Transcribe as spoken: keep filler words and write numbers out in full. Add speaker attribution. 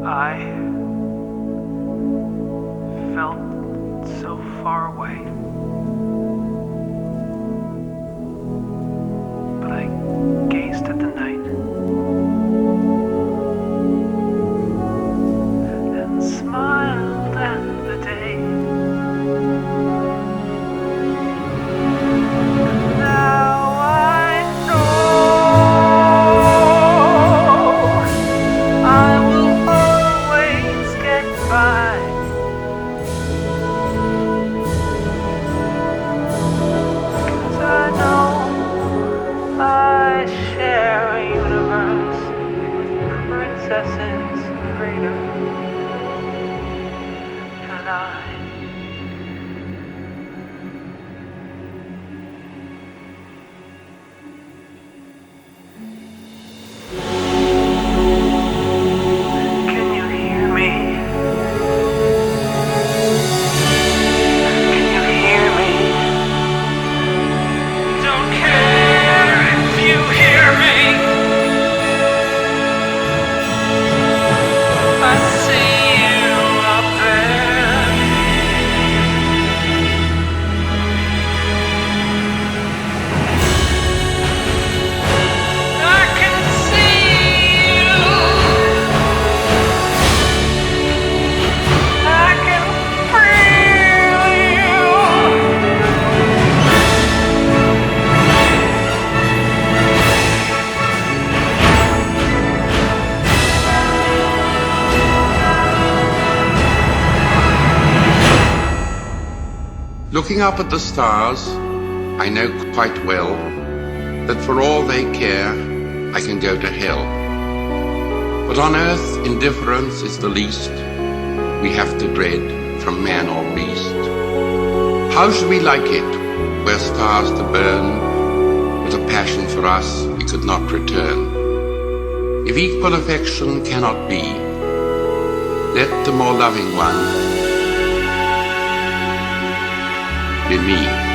Speaker 1: I felt so far away, but I gazed at the night and smiled at the day. Now I know I will always get by. I know I share a universe with princesses greater than I. Can you hear me? Can you hear me? Don't care if you hear me. I see you up there. I can see you. I can feel you.
Speaker 2: Looking up at the stars, I know quite well that for all they care, I can go to hell. But on earth, indifference is the least we have to dread from man or beast. How should we like it, were stars to burn with a passion for us we could not return? If equal affection cannot be, let the more loving one be me.